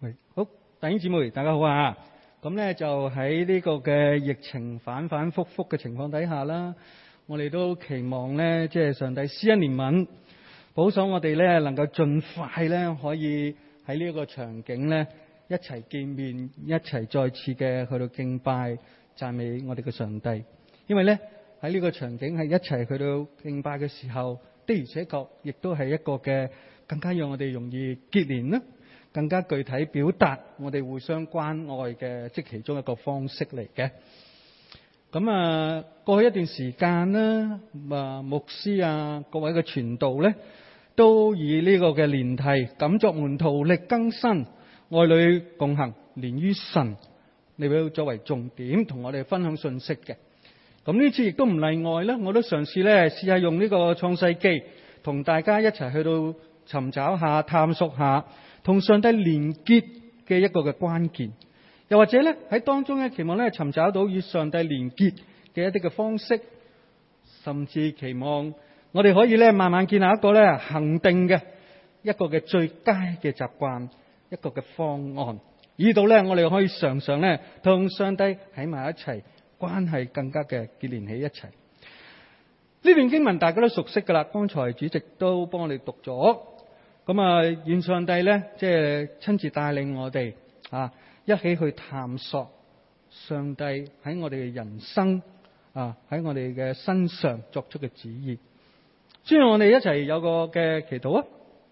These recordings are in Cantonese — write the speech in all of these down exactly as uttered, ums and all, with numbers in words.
喂，好，弟兄姊妹，大家好啊！咁咧就喺呢個嘅疫情反反复复嘅情況底下啦，我哋都期望咧，即係上帝施恩憐憫，保守我哋咧能夠盡快咧可以喺呢一個場景咧一齊見面，一齊再次嘅去到敬拜讚美我哋嘅上帝。因為咧喺呢個場景係一齊去到敬拜嘅時候，的而且確亦都係一個嘅更加讓我哋容易結連啦。更加具體表達我哋互相關愛嘅，即其中一個方式嚟嘅。咁啊，過去一段時間啦，啊牧師啊，各位嘅傳道咧，都以呢個嘅連題敢作門徒，力更新，愛侶共行，連於神，嚟到作為重點，同我哋分享信息嘅。咁呢次亦都唔例外啦，我都嘗試咧試下用呢個創世記，同大家一齊去到尋找下、探索下。同上帝連結嘅一個嘅關鍵，又或者咧喺當中咧期望咧尋找到與上帝連結嘅一啲嘅方式，甚至期望我哋可以咧慢慢建立一個咧恒定嘅一個嘅最佳嘅習慣，一個嘅方案，以到咧我哋可以常常咧同上帝喺埋一齊，關係更加嘅結連起一齊。呢段經文大家都熟悉噶啦，剛才主席都幫我哋讀咗。咁啊，願上帝咧，即係親自帶領我哋啊，一起去探索上帝喺我哋嘅人生啊，喺我哋嘅身上作出嘅旨意。所以我哋一齊有個嘅祈禱啊！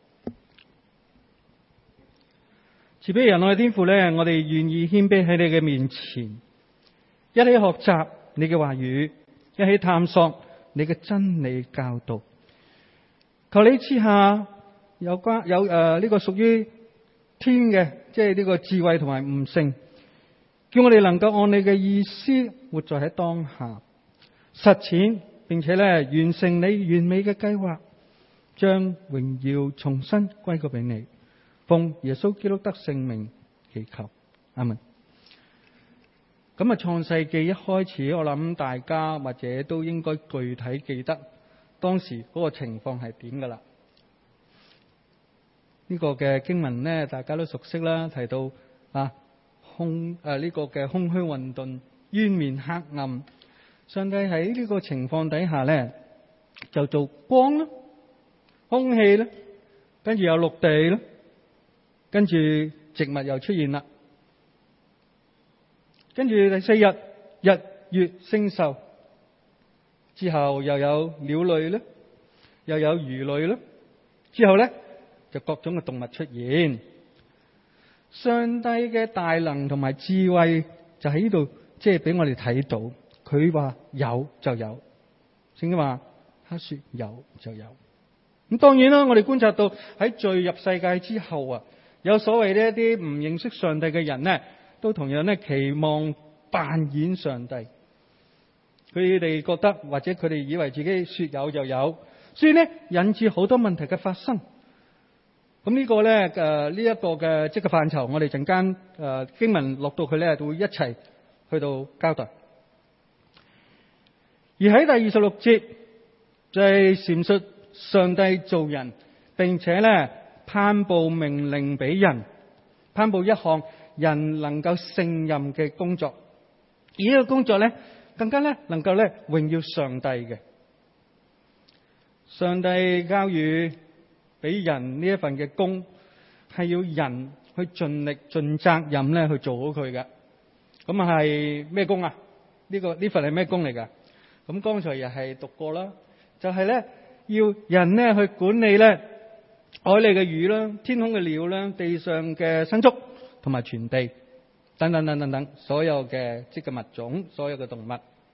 慈悲仁愛嘅天父咧，我哋願意謙卑喺你嘅面前，一起學習你嘅話語，一起探索你嘅真理教導。求你賜下有關有誒呢、呃這個屬於天嘅，即係呢個智慧同埋悟性，叫我哋能夠按你嘅意思活在喺當下，實踐並且咧完成你完美嘅計劃，將榮耀重新歸過俾你。奉耶穌基督得聖名祈求，阿門。咁啊，創世記一開始，我諗大家或者都應該具體記得當時嗰個情況係點噶啦。呢個嘅經文咧，大家都熟悉啦。提到啊，空誒呢、啊這個嘅空虛混沌、淵面黑暗，上帝喺呢個情況底下咧，就做光啦、空氣啦，跟住有陸地啦，跟住植物又出現啦，跟住第四日日月星宿，之後又有鳥類啦，又有魚類啦，之後咧。就各種嘅動物出現，上帝嘅大能同埋智慧就喺呢度，即係俾我哋睇到。佢話有就有，聖經話他說有就有。咁當然啦，我哋觀察到喺罪入世界之後啊，有所謂呢一啲唔認識上帝嘅人呢，都同樣咧期望扮演上帝。佢哋覺得或者佢哋以為自己說有就有，所以呢引致好多問題嘅發生。咁呢個咧，誒呢一個嘅即係範疇，我哋陣間誒經文落到去咧，就會一齊去到交代。而喺第二十六節就係闡述上帝造人，並且咧頒布命令俾人，頒布一項人能夠勝任嘅工作。而呢個工作咧，更加咧能夠咧榮耀上帝嘅。上帝交予俾人呢一份嘅工，係要人去盡力盡責任咧去做好佢嘅。咁係咩工啊？呢、這個呢份係咩工嚟噶？咁剛才又係讀過啦，就係、是、咧要人咧去管理咧海裏嘅魚啦、天空嘅鳥啦、地上嘅牲畜同埋全地等等等等等所有嘅即嘅物種，所有嘅動物。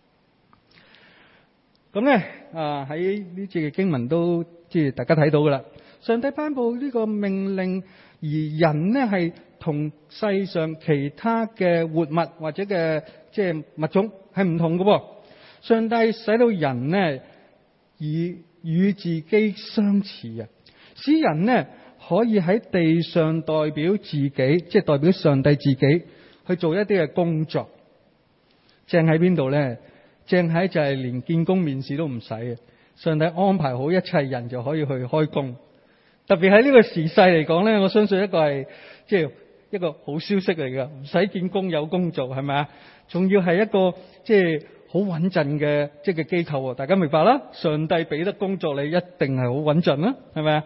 咁咧啊喺呢節嘅經文都即係大家睇到噶啦。上帝頒布呢個命令，而人呢係同世上其他嘅活物或者嘅即係物種係唔同嘅。上帝使到人呢以與自己相似啊，使人呢可以喺地上代表自己，即係代表上帝自己去做一啲嘅工作。正喺邊度呢？正喺就係連見工面試都唔使嘅，上帝安排好一切，人就可以去開工。特別喺呢個時勢嚟講咧，我相信一個係即係一個好消息嚟㗎，唔使見工有工做，係咪啊？仲要係一個即係好穩陣嘅即係嘅機構，大家明白啦？上帝俾得工作你，一定係好穩陣啦，係咪啊？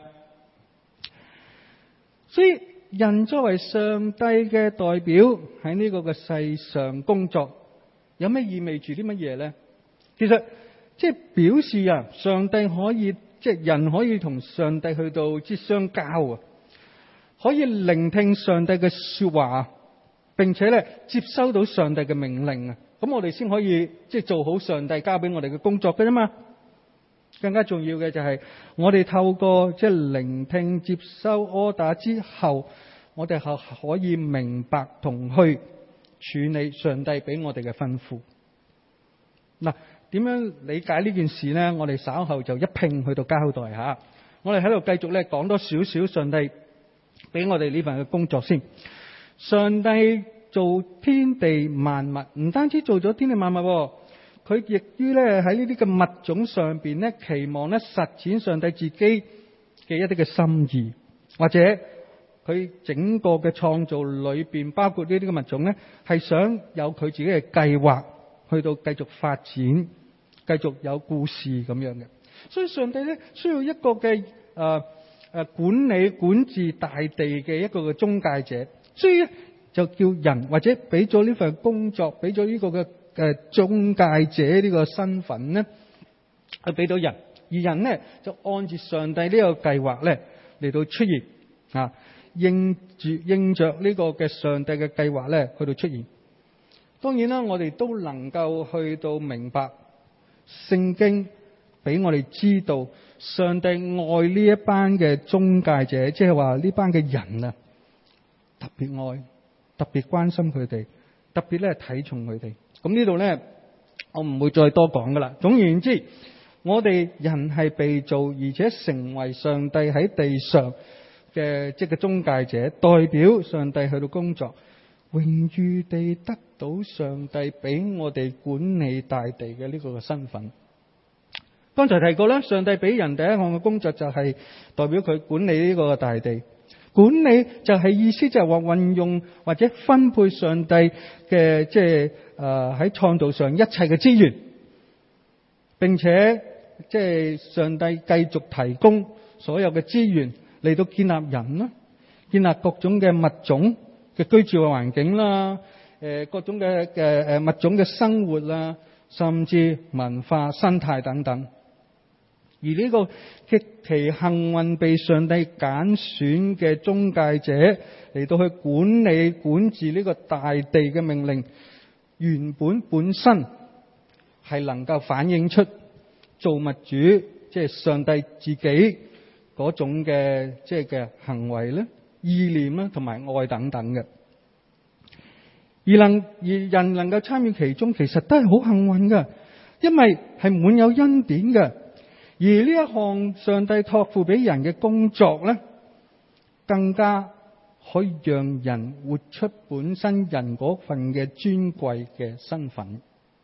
所以人作為上帝嘅代表喺呢個嘅世上工作，有咩意味住啲乜嘢咧？其實即係表示啊，上帝可以即係人可以同上帝去到即係相交啊，可以聆聽上帝嘅說話，並且咧接收到上帝嘅命令啊，咁我哋先可以即係做好上帝交俾我哋嘅工作嘅啫嘛。更加重要嘅就係我哋透過即係聆聽、接收 order 之後，我哋係可以明白同去處理上帝俾我哋嘅吩咐。嗱，點樣理解呢件事呢？我哋稍後就一併去到交代下。我哋喺度繼續咧講多少少上帝俾我哋呢份嘅工作先。上帝做天地萬物，唔單止做咗天地萬物，佢亦於咧喺呢啲嘅物種上邊咧，期望咧實踐上帝自己嘅一啲嘅心意，或者佢整個嘅創造裏邊，包括呢啲嘅物種咧，係想有佢自己嘅計劃，去到繼續發展，繼續有故事咁樣嘅。所以上帝咧需要一個嘅誒誒管理管治大地嘅一個嘅中介者，所以就叫人或者俾咗呢份工作，俾咗呢個嘅誒中介者呢個身份咧，去俾到人，而人咧就按住上帝呢個計劃咧嚟到出現啊，應住應着呢個嘅上帝嘅計劃咧去到出現。當然啦，我哋都能夠去到明白聖經俾我哋知道，上帝愛呢一班嘅中介者，即係話呢班嘅人啊，特別愛，特別關心佢哋，特別咧睇重佢哋。咁呢度咧，我唔會再多講噶啦。總而言之，我哋人係被造，而且成為上帝喺地上嘅即係中介者，代表上帝去到工作，榮譽地得到上帝俾我哋管理大地嘅呢個嘅身份。剛才提過啦，上帝俾人第一項嘅工作就係代表佢管理呢個大地。管理就係意思就係話運用或者分配上帝嘅即係誒喺創造上一切嘅資源，並且即係上帝繼續提供所有嘅資源嚟到建立人啦，建立各種嘅物種嘅居住嘅環境啦，誒各種嘅嘅誒物種嘅生活啦，甚至文化生態等等。而呢個極其幸運被上帝揀選嘅中介者嚟到去管理管治呢個大地嘅命令，原本本身係能夠反映出造物主即係上帝自己嗰種嘅即係嘅行為咧、意念啦同埋愛等等嘅。而能而人能夠參與其中，其實都係好幸運嘅，因為係滿有恩典嘅。而呢一項上帝託付俾人嘅工作咧，更加可以讓人活出本身人嗰份嘅尊貴嘅身份。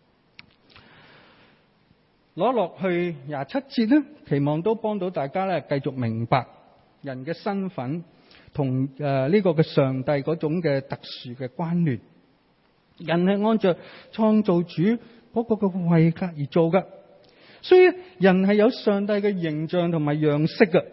攞落去廿七節咧，期望都幫到大家咧，繼續明白人嘅身份同誒呢個嘅上帝嗰種嘅特殊嘅關聯。人係按照創造主嗰個嘅位格而做噶。所以人係有上帝嘅形象同埋樣式嘅。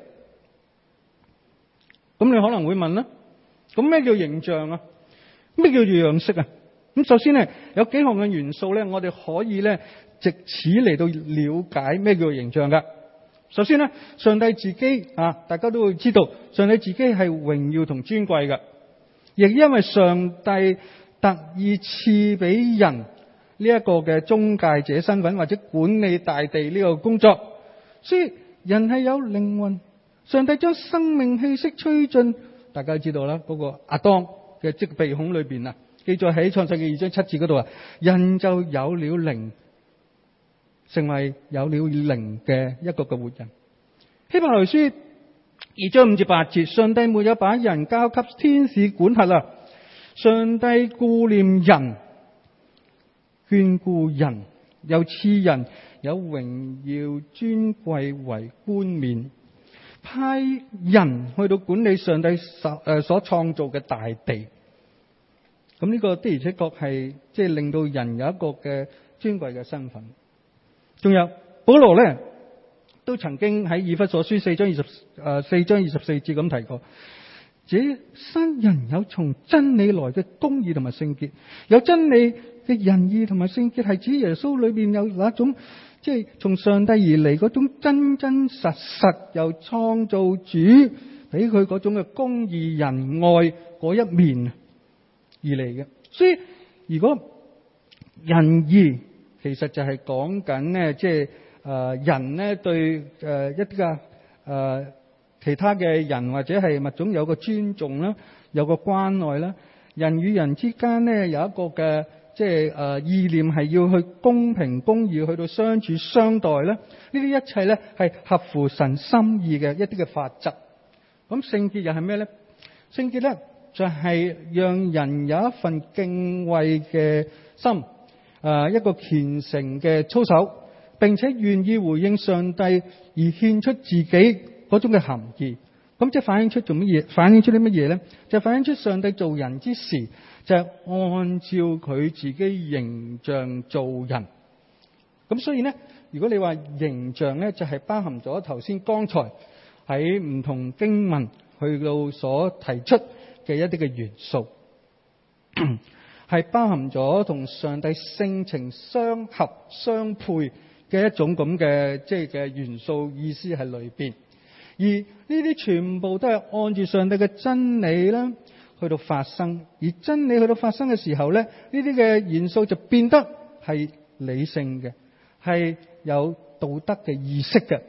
咁你可能會問啦，咁咩叫形象啊？咩叫樣式啊？咁首先咧，有幾項嘅元素咧，我哋可以咧藉此嚟到了解咩叫形象噶。首先咧，上帝自己啊，大家都會知道，上帝自己係榮耀同尊貴嘅，亦因為上帝特意賜俾人呢一個嘅中介者身份或者管理大地呢個工作，所以人係有靈魂。上帝將生命氣息吹進，大家知道啦，嗰個亞當嘅即鼻孔裏邊啊，記載喺創世記二章七節嗰度啊，人就有了靈，成為有了靈嘅一個嘅活人。希伯來書二章五至八節，上帝沒有把人交給天使管轄啦，上帝顧念人，眷顧人，又賜人有榮耀尊貴為冠冕，派人去到管理上帝所誒所創造嘅大地。 咁呢個的而且確係即係令到人有一個嘅尊貴嘅身份。仲有保羅咧，都曾經喺以弗所書四章二十誒四章二十四節咁提過，這新人有從真理來嘅公義同埋聖潔，有真理嘅仁義同埋聖潔，係指耶穌裏邊有一種即係從上帝而嚟嗰種真真實實由創造主俾佢嗰種嘅公義仁愛嗰一面而嚟嘅。所以如果仁義其實就係講緊咧，即係誒人咧對誒、呃、一啲嘅誒其他嘅人或者係物種有個尊重啦，有個關愛啦。人與人之間咧有一個嘅即係誒意念係要去公平公義去到相處相待咧。呢啲一切咧係合乎神心意嘅一啲嘅法則。咁聖潔又係咩咧？聖潔咧就係讓人有一份敬畏嘅心。誒一個虔誠嘅操守，並且願意回應上帝而獻出自己嗰種嘅含義。咁即係反映出做乜嘢？反映出啲乜嘢咧？就係反映出上帝做人之時，就係按照佢自己形象做人。咁所以咧，如果你話形象咧，就係包含咗頭先剛才喺唔同經文去到所提出嘅一啲嘅元素。係包含咗同上帝性情相合相配嘅一種咁嘅即係嘅元素意思喺裏邊，而呢啲全部都係按住上帝嘅真理啦去到發生，而真理去到發生嘅時候咧，呢啲嘅元素就變得係理性嘅，係有道德嘅意識嘅。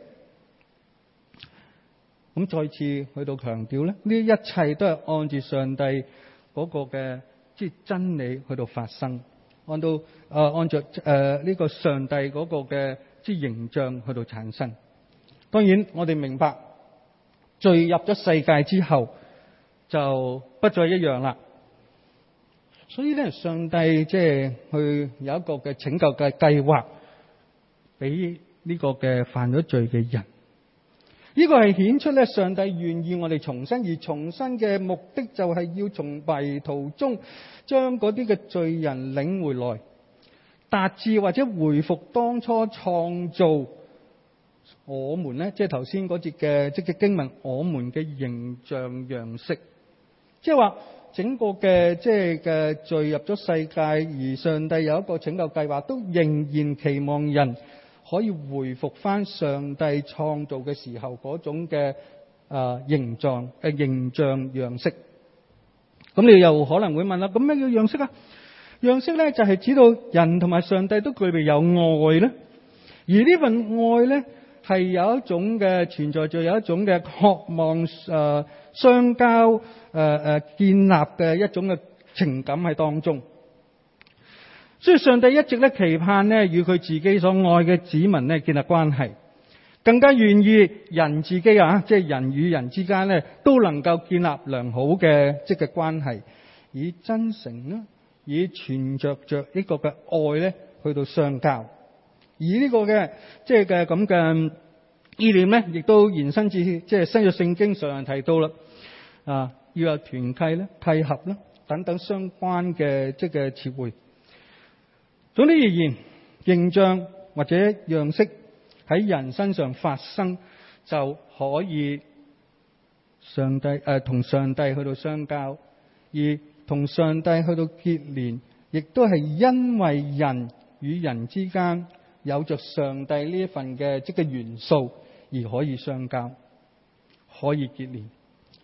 咁再次去到強調咧，呢一切都係按住上帝嗰個嘅。即係真理去到發生，按到誒、呃、按照誒呢個上帝嗰個嘅即係形象去到產生。當然我哋明白罪入咗世界之後就不再一樣啦。所以咧，上帝即係去有一個嘅拯救嘅計劃俾呢個嘅犯咗罪嘅人。呢個係顯出咧，上帝願意我哋重生，而重生嘅目的就係要從迷途中將嗰啲嘅罪人領回來，達至或者回復當初創造我們咧，即係頭先嗰節嘅即係經文，我們嘅形象樣式，即係話整個嘅即係嘅罪入咗世界，而上帝有一個拯救計劃，都仍然期望人可以回復翻上帝創造嘅時候嗰種嘅啊形狀嘅形象樣式。咁你又可能會問啦，咁咩叫樣式啊？樣式咧就係指到人同埋上帝都具備有愛咧，而呢份愛咧係有一種嘅存在，就有一種嘅渴望誒相交誒誒建立嘅一種嘅情感喺當中。所以上帝一直咧期盼咧與佢自己所愛嘅子民咧建立關係，更加願意人自己啊，即係人與人之間咧都能夠建立良好嘅即嘅關係，以真誠啦，以存着着呢個嘅愛咧去到相交。而呢個嘅即係嘅咁嘅意念咧，亦都延伸至即係新約聖經上提到啦，啊要有團契啦、契合啦等等相關嘅即嘅詞彙。總之而言，形象或者樣式喺人身上發生，就可以上帝誒同、呃、上帝去到相交，而同上帝去到結連，亦都係因為人與人之間有着上帝呢一份嘅即嘅元素而可以相交，可以結連。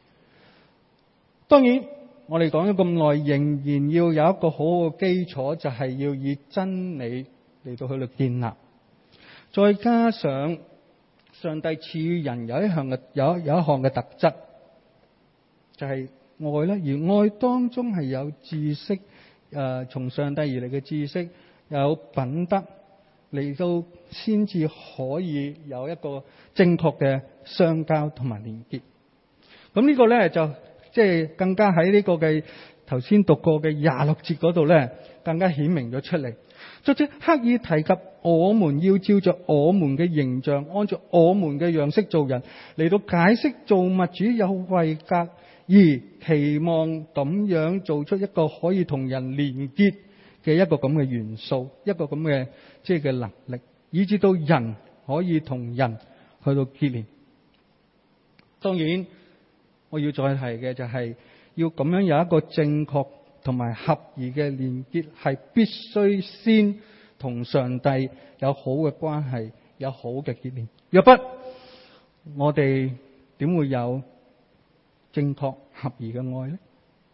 當然。我哋講咗咁耐，仍然要有一個好好嘅基礎，就係要以真理嚟到去到建立。再加上上帝賜予人有一項嘅有有一項嘅特質，就係愛啦。而愛當中係有知識，誒從上帝而嚟嘅知識，有品德嚟到先至可以有一個正確嘅相交同埋連結。咁呢個咧就。即係更加喺呢個嘅頭先讀過嘅廿六節嗰度咧，更加顯明咗出嚟。作者刻意提及我們要照着我們嘅形象，按照我們嘅樣式做人，嚟到解釋造物主有位格， 而期望咁樣做出一個可以同人連結嘅一個咁嘅元素，一個咁嘅即係嘅能力，以至到人可以同人去到結連。當然，我要再提嘅就係要咁樣有一個正確同埋合宜嘅連結，係必須先同上帝有好嘅關係，有好嘅結連。若不，我哋點會有正確合宜嘅愛呢？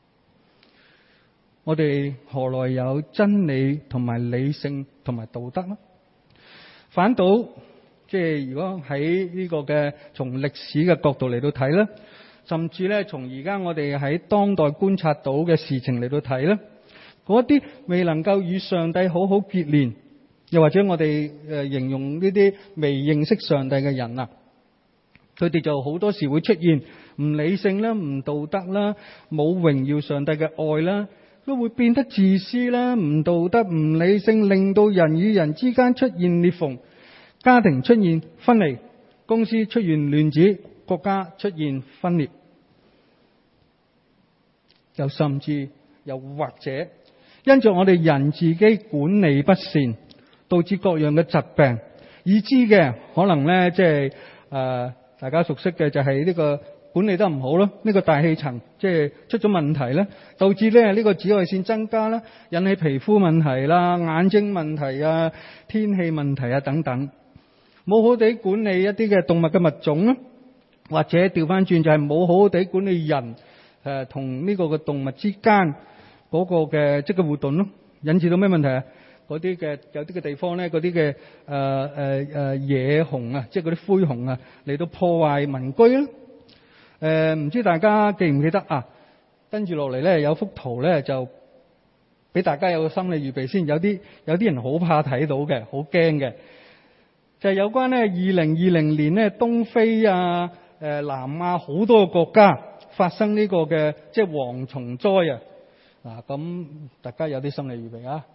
我哋何來有真理同埋理性同埋道德呢？反倒即係如果喺呢個嘅從歷史嘅角度嚟到睇咧，甚至咧從而家我哋喺當代觀察到嘅事情嚟到睇咧，嗰啲未能夠與上帝好好結連，又或者我哋誒形容呢啲未認識上帝嘅人啊，佢哋就好多時會出現唔理性啦、唔道德啦、冇榮耀上帝嘅愛啦，都會變得自私啦、唔道德、唔理性，令到人與人之間出現裂縫，家庭出現分離，公司出現亂子，國家出現分裂，又甚至又或者因着我哋人自己管理不善，導致各樣嘅疾病，已知嘅可能咧，即係誒大家熟悉嘅就係呢個管理得唔好咯，呢個大氣層即係出咗問題咧，導致咧呢個紫外線增加啦，引起皮膚問題啦、眼睛問題啊、天氣問題啊等等。冇好地管理一啲嘅動物嘅物種啦，或者調翻轉就係冇好好地管理人誒同呢個嘅動物之間嗰個嘅即係互動咯，引致到咩問題啊？嗰啲嘅有啲嘅地方咧，嗰啲嘅誒誒誒野熊啊，即係嗰啲灰熊啊，嚟到破壞民居啦。誒、呃、唔知大家記唔記得啊？跟住落嚟咧有幅圖咧，就俾大家有個心理預備先。有啲有啲人好怕睇到嘅，好驚嘅，就係、是、有關咧二零二零年咧東非啊、誒、呃、南亞好多個國家發生呢個嘅即係蝗蟲災啊！嗱，咁大家有啲心理預備啊！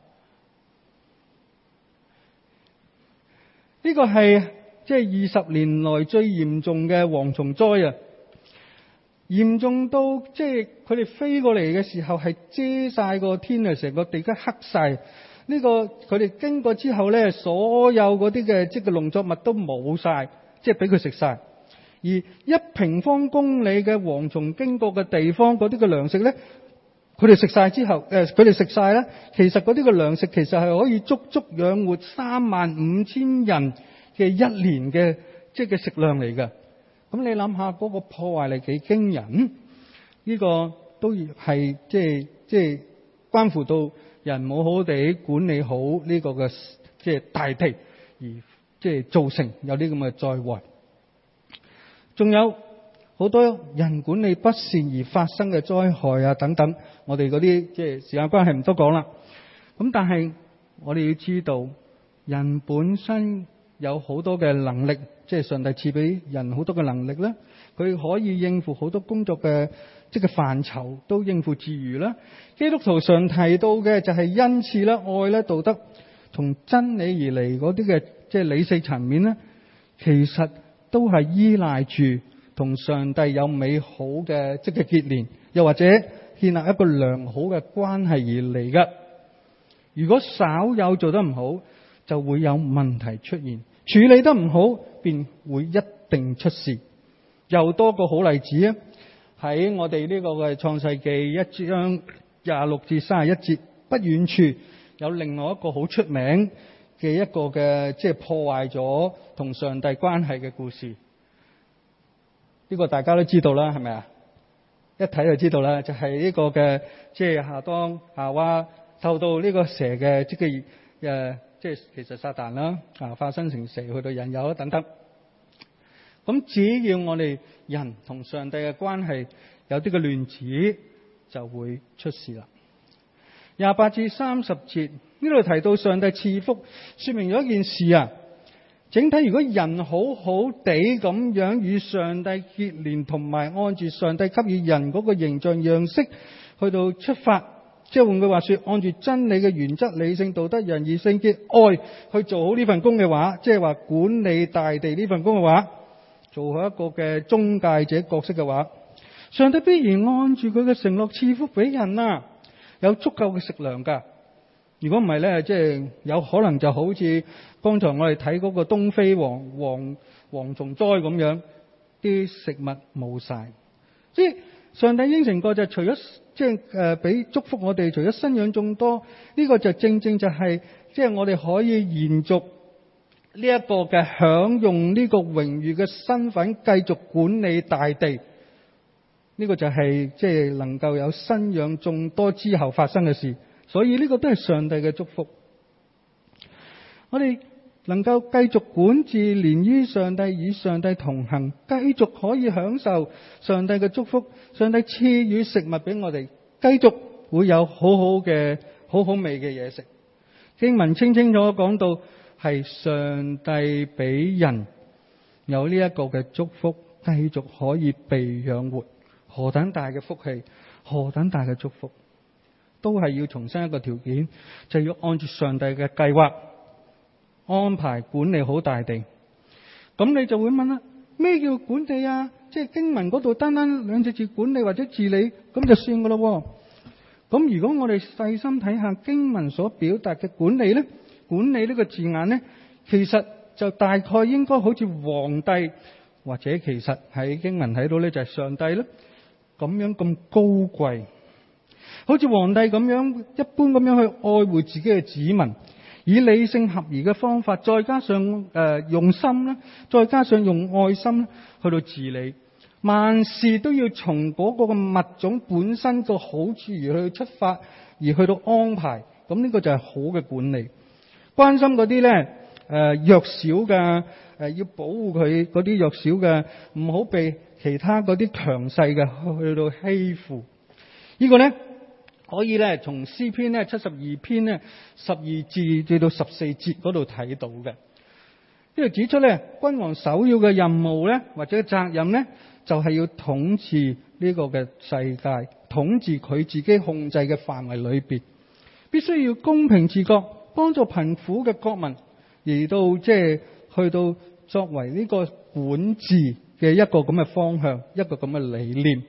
呢個係即係二十年來最嚴重嘅蝗蟲災啊！嚴重到即係佢哋飛過嚟嘅時候係遮晒個天啊，成個地區黑晒。呢個佢哋經過之後咧，所有嗰啲嘅即係農作物都冇晒，即係俾佢食晒。而一平方公里嘅蝗蟲經過嘅地方，嗰啲嘅糧食咧，佢哋食晒之後，誒佢哋食晒咧，其實嗰啲嘅糧食其實係可以足足養活三萬五千人嘅一年嘅即係嘅食量嚟㗎。咁你諗下嗰個破壞力幾驚人？呢個都係即係即係關乎到人冇好好地管理好呢個嘅即係大地，而即係造成有啲咁嘅災禍。仲有好多人管理不善而發生嘅災害啊等等，我哋嗰啲即係時間關係唔多講啦。咁但係我哋要知道，人本身有好多嘅能力，即係上帝賜俾人好多嘅能力啦，佢可以應付好多工作嘅即係範疇，都應付自如啦。基督徒常提到嘅就係恩賜啦、愛啦、道德，從真理而嚟嗰啲嘅即係理性層面咧，其實都係依賴住同上帝有美好嘅即係結連，又或者建立一個良好嘅關係而嚟嘅。如果稍有做得唔好，就會有問題出現；處理得唔好，便會一定出事。又多個好例子啊！喺我哋呢個嘅創世記一章廿六至三十一節不遠處，有另外一個好出名嘅一個嘅即係破壞咗同上帝關係嘅故事。呢個大家都知道啦，係咪啊？一睇就知道啦，就係呢個嘅即係亞當夏娃受到呢個蛇嘅即係誒，即係其實撒旦啦啊，化身成蛇去到引誘啦等等。咁只要我哋人同上帝嘅關係有啲嘅亂子，就會出事啦。廿八至三十節呢度提到上帝賜福，說明咗一件事啊。整體如果人好好地咁樣與上帝結連，同埋按住上帝給予人嗰個形象樣式去到出發，即係換句話說，按住真理嘅原則、理性、道德、仁義、聖潔、愛去做好呢份工嘅話，即係話管理大地呢份工嘅話，做好一個嘅中介者角色嘅話， 上帝必然按住佢嘅承諾賜福俾人啊，有足夠嘅食糧㗎。如果唔係咧，即係有可能就好似剛才我哋睇嗰個東非蝗蝗蝗蟲災咁樣，啲食物冇晒。即係上帝應承過就除咗即係誒俾祝福我哋，除咗生養眾多，呢個就正正就係即係我哋可以延續呢一個嘅享用呢個榮譽嘅身份，繼續管理大地。呢個就係即係能夠有生養眾多之後發生嘅事，所以呢個都係上帝嘅祝福。我哋能夠繼續管治，連於上帝，與上帝同行，繼續可以享受上帝嘅祝福。上帝賜予食物俾我哋，繼續會有好好嘅好好味嘅嘢食。經文清清楚楚講到係上帝俾人有呢一個嘅祝福，繼續可以被養活。何等大嘅福氣，何等大嘅祝福，都係要重申一個條件，就係要按住上帝嘅計劃安排管理好大地。咁你就會問啦，咩叫管理啊？即係經文嗰度單單兩隻字管理或者治理咁就算噶咯。咁如果我哋細心睇下經文所表達嘅管理呢，管理呢個字眼呢，其實就大概應該好似皇帝，或者其實喺經文睇到呢，就係上帝啦。咁樣咁高貴，好似皇帝咁樣一般咁樣去愛護自己嘅子民，以理性合宜嘅方法，再加上誒、呃、用心啦，再加上用愛心去到治理，萬事都要從嗰個嘅物種本身個好處而去出發，而去到安排。咁呢個就係好嘅管理。關心嗰啲咧誒弱小嘅誒，要保護佢嗰啲弱小嘅，唔好被其他嗰啲強勢嘅去到欺負。呢個呢，可以呢從詩篇呢七十二篇呢十二至至到十四節嗰度睇到嘅。呢度指出呢，君王首要嘅任務呢，或者責任呢，就係要統治呢個嘅世界，統治佢自己控制嘅範圍裏邊，必須要公平治國，幫助貧苦嘅國民，而到即係去到作為呢個管治嘅一個咁嘅方向，一個咁嘅理念。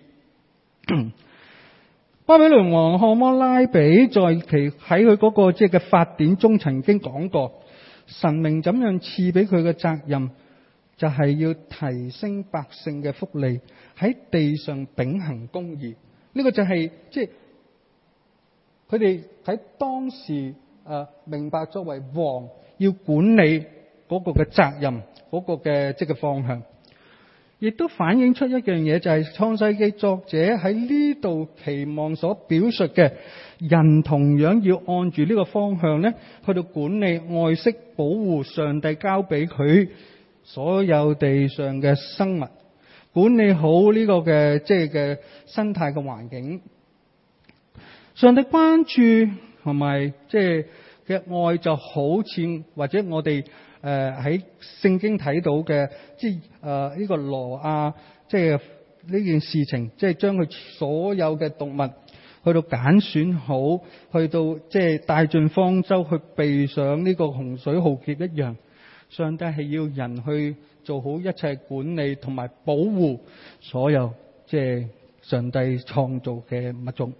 巴比倫王漢摩拉比在其喺佢嗰個即係嘅法典中曾經講過，神明怎樣賜俾佢嘅責任，就係要提升百姓嘅福利，喺地上秉行公義。呢個就係即係佢哋喺當時誒明白作為王要管理嗰個嘅責任，嗰個嘅即係方向。亦都反映出一樣嘢，就係創世記作者喺呢度期望所表述嘅，人同樣要按住呢個方向咧，去到管理、愛惜、保護上帝交俾佢所有地上嘅生物，管理好呢個嘅即係嘅生態嘅環境。上帝關注同埋即係嘅愛，就好似或者我哋誒喺聖經睇到嘅，即係誒呢個挪亞，即係呢件事情，即係將佢所有嘅動物去到揀選好，去到即係帶進方舟去避上呢個洪水浩劫一樣。上帝係要人去做好一切管理同埋保護所有即係上帝創造嘅物種。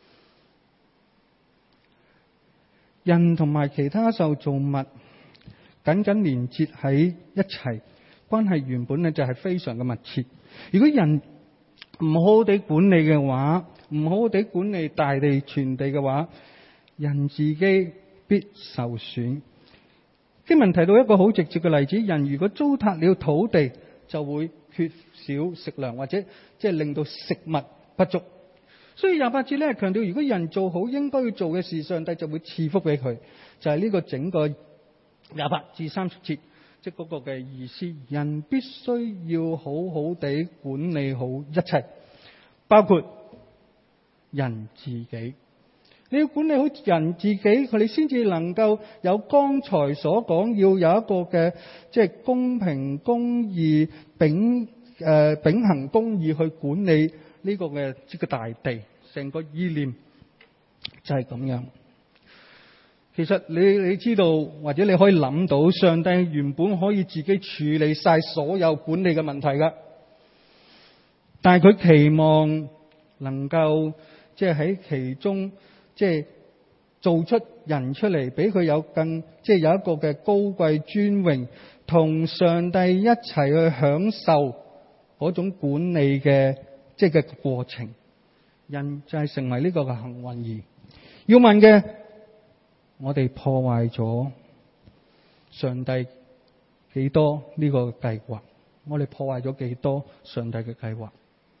人同埋其他受造物緊緊連接喺一齊，關係原本咧就係非常嘅密切。如果人唔好好地管理嘅話，唔好好地管理大地全地嘅話，人自己必受損。經文提到一個好直接嘅例子，人如果糟蹋了土地，就會缺少食糧，或者即係令到食物不足。所以廿八節咧強調，如果人做好應該要做嘅事，上帝就會賜福俾佢。就係、是、呢個整個廿八至三十節，即係嗰個嘅意思。人必須要好好地管理好一切，包括人自己。你要管理好人自己，佢哋先至能夠有剛才所講要有一個嘅即係公平公義秉誒秉行公義去管理呢個嘅即個大地。成個意念就係咁樣。其實你你知道，或者你可以諗到，上帝原本可以自己處理晒所有管理嘅問題噶， 但係佢期望能夠即係喺其中即係做出人出嚟，俾佢有更即係有一個嘅高貴尊榮，同上帝一齊去享受嗰種管理嘅即係嘅過程。人就係成為呢個嘅幸運兒。要問嘅，我哋破壞咗上帝幾多呢個計劃？我哋破壞咗幾多上帝嘅計劃？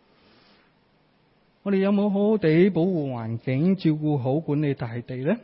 我哋有冇好好地保護環境、照顧好管理大地呢？誒、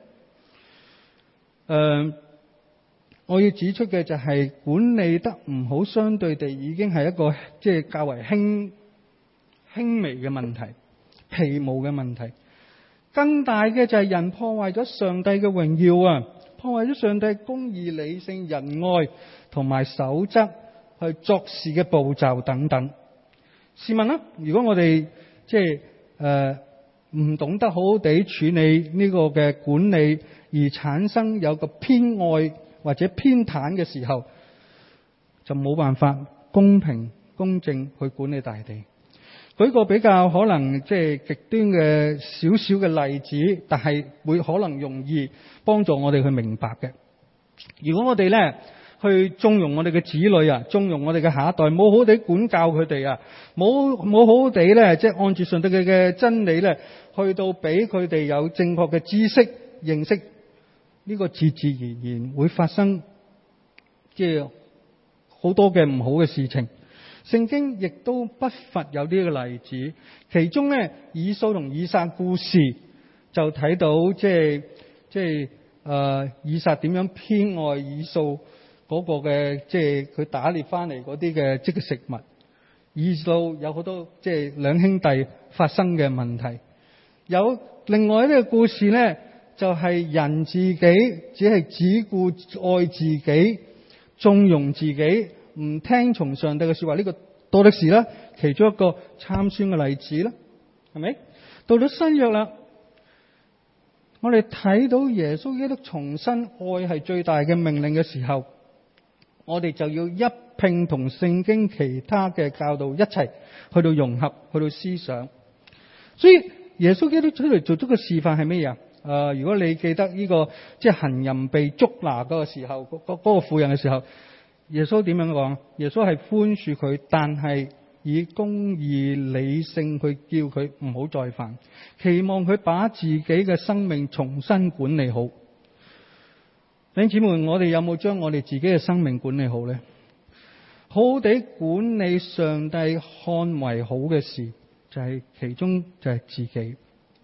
呃，我要指出嘅就係管理得唔好，相對地已經係一個即係較為輕輕微嘅問題。皮毛嘅問題，更大嘅就係人破壞咗上帝嘅榮耀啊！破壞咗上帝公義、理性、仁愛同埋守則去作事嘅步驟等等。試問啦，如果我哋即係誒唔懂得好好地處理呢個嘅管理，而產生有個偏愛或者偏袒嘅時候，就冇辦法公平公正去管理大地。舉個比較可能即係極端嘅少少嘅例子，但係會可能容易幫助我哋去明白嘅。如果我哋咧去縱容我哋嘅子女啊，縱容我哋嘅下一代，冇好地管教佢哋啊，冇冇好好地咧，即係按住上帝嘅嘅真理咧，去到俾佢哋有正確嘅知識認識，呢個自自然然會發生，即係好多嘅唔好嘅事情。聖經亦都不乏有呢個例子，其中咧以掃同以撒故事就睇到，即係即係誒以撒點樣偏愛以掃嗰個嘅，即係佢打獵翻嚟嗰啲嘅即係食物。以掃有好多即係兩兄弟發生嘅問題。有另外一個故事咧，就係、是、人自己只係只顧愛自己，縱容自己。唔聽從上帝嘅說話，呢、這個多的是啦，其中一個參孫嘅例子啦，係咪？到咗新約啦，我哋睇到耶穌基督重申愛係最大嘅命令嘅時候，我哋就要一併同聖經其他嘅教導一齊去到融合，去到思想。所以耶穌基督出嚟做咗個示範係咩嘢？誒、呃，如果你記得呢、這個即係行淫被捉拿嗰個時候，嗰、那、嗰個婦人嘅時候。耶穌點樣講？耶穌係寬恕佢，但係以公義理性去叫佢唔好再犯，期望佢把自己嘅生命重新管理好。弟兄姊妹，我哋有冇將我哋自己嘅生命管理好呢？好好地管理上帝看為好嘅事，就係、是、其中就係自己。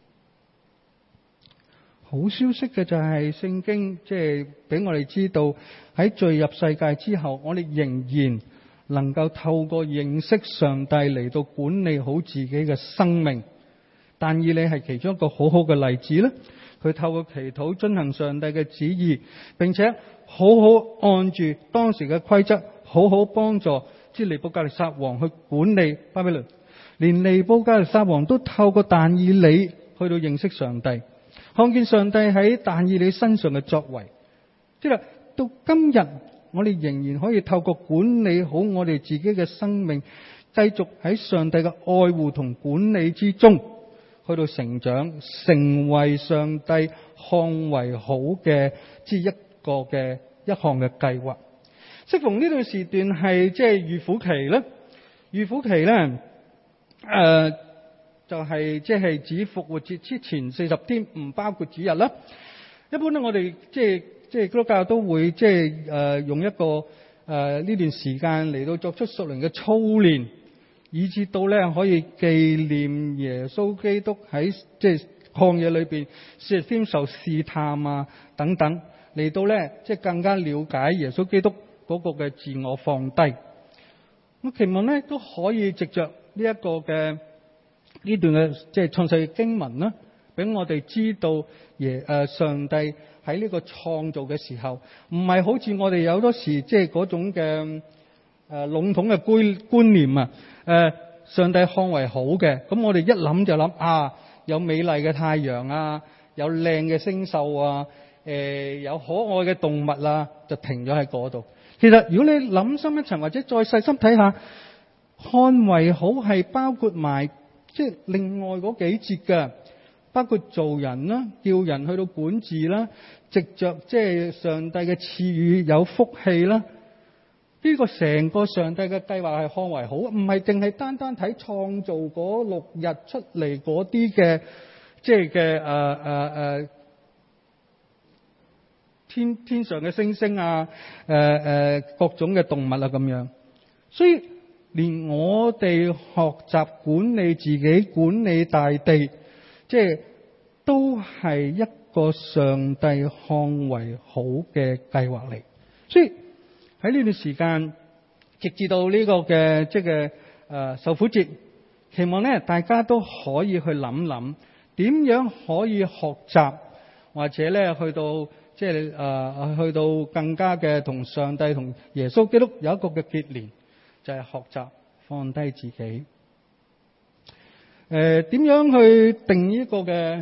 好消息嘅就係聖經即係俾我哋知道，喺罪入世界之後，我哋仍然能夠透過認識上帝嚟到管理好自己嘅生命。但以理係其中一個好好嘅例子咧，佢透過祈禱遵行上帝嘅旨意，並且好好按住當時嘅規則，好好幫助即係尼布甲尼撒王去管理巴比倫。連尼布甲尼撒王都透過但以理去到認識上帝。看見上帝喺但以理身上嘅作為，即係到今日，我哋仍然可以透過管理好我哋自己嘅生命，繼續喺上帝嘅愛護同管理之中，去到成長，成為上帝看為好嘅之一個嘅一項嘅計劃。適逢呢段時段係即係預苦期咧，預苦期咧，誒、呃。就係即係指復活節之前四十天，唔包括主日啦。一般咧，我哋即係即係基督教都會即係誒用一個誒呢、呃、段時間嚟到作出屬靈嘅操練，以至到咧可以紀念耶穌基督喺即係曠野裏邊四十天受試探啊等等，嚟到咧即係更加了解耶穌基督嗰個嘅自我放低。我期望咧都可以藉着呢一個嘅。呢段嘅即係創世嘅經文啦，俾我哋知道耶誒上帝喺呢個創造嘅時候，唔係好似我哋有好多時即係嗰種嘅誒籠統嘅觀觀念啊。誒，上帝看為好嘅，咁我哋一諗就諗啊，有美麗嘅太陽啊，有靚嘅星宿啊，誒有可愛嘅動物啊，就停咗喺嗰度。其實如果你諗深一層，或者再細心睇下， 看為好係包括埋即係另外嗰幾節嘅，包括做人啦，叫人去到管治啦，藉着即係上帝嘅賜予有福氣啦。呢個成個上帝嘅計劃係看為好，唔係淨係單單睇創造嗰六日出嚟嗰啲嘅即係嘅誒誒誒天天上嘅星星啊，誒、呃、誒各種嘅動物啊咁樣。所以連我哋學習管理自己、管理大地，即係都係一個上帝看為好嘅計劃嚟。所以喺呢段時間，直至到呢個嘅即係誒受苦節，期望咧大家都可以去諗諗，點樣可以學習，或者咧去到即係誒去到更加嘅同上帝同耶穌基督有一個嘅結連，就係、是、學習放低自己。誒、呃、點樣去定呢個嘅？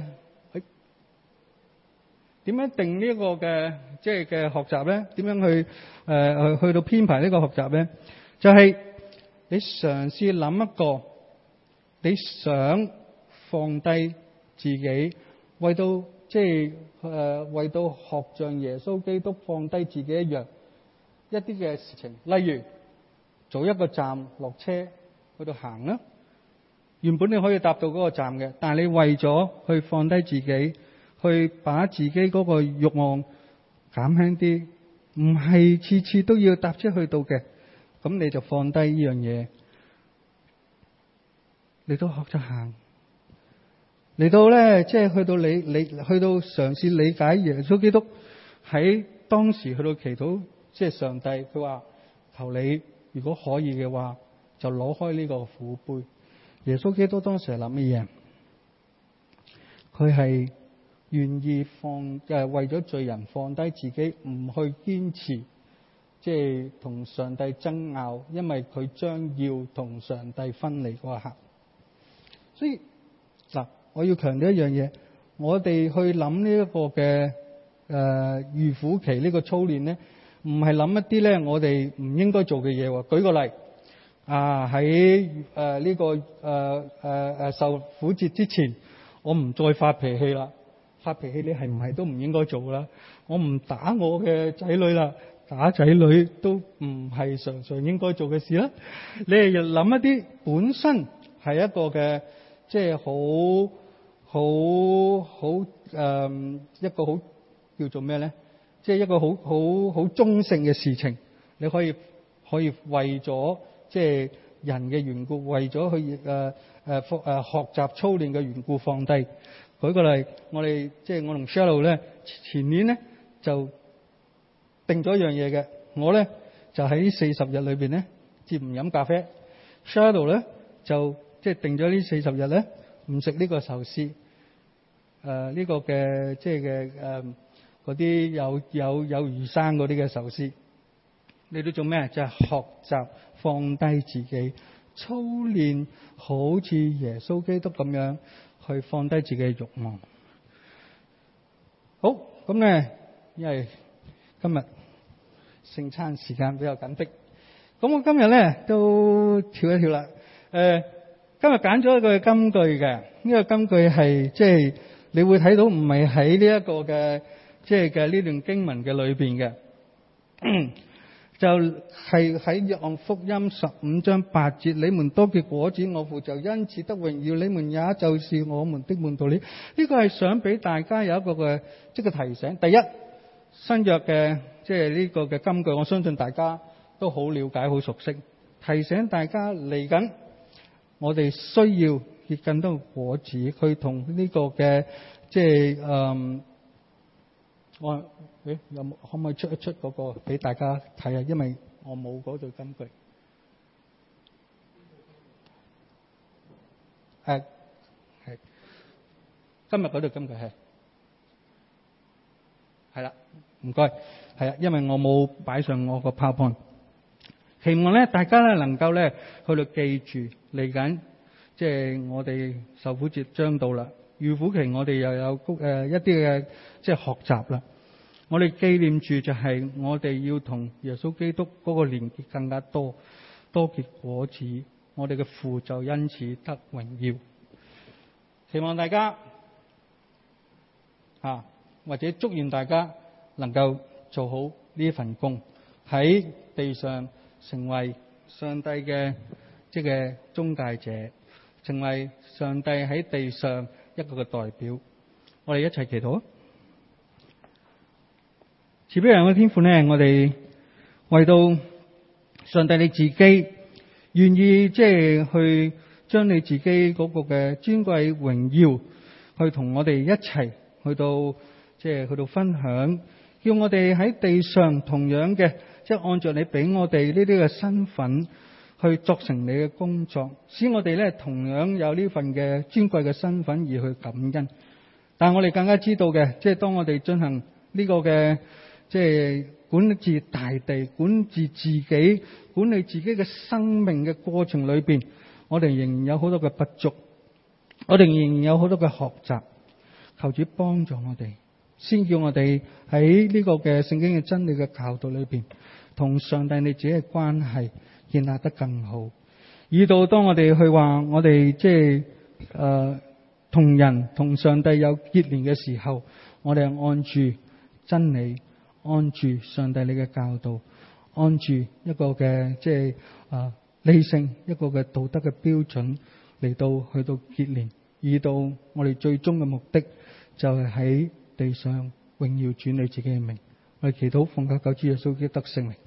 點樣定呢個嘅即係嘅學習咧？點樣去誒、呃、去到編排呢個學習咧？就係、是、你嘗試諗一個你想放低自己，為到即係誒為到學像耶穌基督放低自己一樣一啲嘅事情，例如做一個站落車去到行啦。原本你可以搭到嗰個站嘅，但係你為咗去放低自己，去把自己嗰個慾望減輕啲，唔係次次都要搭車去到嘅，咁你就放低呢樣嘢，你都學咗行，嚟到咧，即係去到你你去到嘗試理解耶穌基督喺當時去到祈禱，即係上帝佢話求你如果可以嘅話，就攞開呢個苦杯。耶穌基督當時係諗乜嘢？佢係願意放誒為咗罪人放低自己，唔去堅持，即係同上帝爭拗，因為佢將要同上帝分離嗰一刻。所以嗱，我要強調一樣嘢，我哋去諗呢一個嘅誒預苦期呢個操練咧，唔係諗一啲咧我哋唔應該做嘅嘢。舉個例啊，喺誒呢個誒誒誒受苦節之前，我唔再發脾氣啦。發脾氣你係唔係都唔應該做啦？我唔打我嘅仔女啦，打仔女都唔係常常應該做嘅事啦。你係要諗一啲本身係一個嘅，即係好好好誒一個好叫做咩咧？即係一個好好好中性嘅事情，你可以可以為咗即係人嘅緣故，為咗去誒誒誒學習操練嘅緣故放低。舉個例，我哋即係我同 Cheryl 咧，前年咧就定咗一樣嘢嘅。我咧就喺四十日裏邊咧，接唔飲咖啡。Cheryl 咧就即係定咗呢四十日咧，唔食呢個壽司。誒、呃、呢、這個嘅即係嘅誒嗰啲有有有魚生嗰啲嘅壽司。你都做咩？就係、是、學習放低自己，操練好似耶穌基督咁樣。去放低自己嘅慾望。好，咁咧，因為今日聖餐時間比較緊迫，咁我今日咧都跳一跳啦。誒、呃，今日揀咗一個金句嘅，呢、這個金句係即係你會睇到唔係喺呢一個嘅即係嘅呢段經文嘅裏邊嘅。就係喺約翰福音十五章八節，你們多結果子，我父就因此得榮耀，你們也就是我們的門徒了。呢個係想俾大家有一個嘅即係提醒。第一，新約嘅即係呢個嘅金句，我相信大家都好了解、好熟悉。提醒大家嚟緊，我哋需要結更多果子，去同呢個嘅即係誒。我誒有冇可唔可以出一出嗰個俾大家睇下？因為我冇嗰句金句。誒、啊、係今日嗰句金句係係啦，唔該係啊，因為我冇擺上我個 PowerPoint。希望咧大家咧能夠咧去到記住嚟緊，即係我哋受苦節將到啦。預苦期我哋又有誒、呃、一啲嘅即係學習啦。我哋紀念住就係我哋要同耶穌基督嗰個連結更加多，多結果子， 我哋嘅父就因此得榮耀。期望大家啊，或者祝願大家能夠做好呢一份工，喺地上成為上帝嘅即係中介者，成為上帝喺地上一個嘅代表。我哋一齊祈禱。慈悲人嘅天父呢，我哋為到上帝你自己願意即係去將你自己嗰個嘅尊貴榮耀去同我哋一齊去到即係去到分享，叫我哋喺地上同樣嘅即係按照你俾我哋呢啲嘅身份去作成你嘅工作，使我哋咧同樣有呢份嘅尊貴嘅身份而去感恩。但係我哋更加知道嘅，即係當我哋進行呢個嘅即係管治大地、管治自己、管理自己嘅生命嘅過程裏邊，我哋仍然有好多嘅不足，我哋仍然有好多嘅學習。求主幫助我哋，先叫我哋喺呢個嘅聖經嘅真理嘅教導裏邊，同上帝你自己嘅關係建立得更好。以到當我哋去話我哋即係誒同人同上帝有結連嘅時候，我哋係按住真理，按住上帝你嘅教導，按住一個嘅即係啊理性一個嘅道德嘅標準嚟到去到結連，以到我哋最終嘅目的就係喺地上榮耀主你自己嘅名。我哋祈禱奉靠救主耶穌基督得勝利。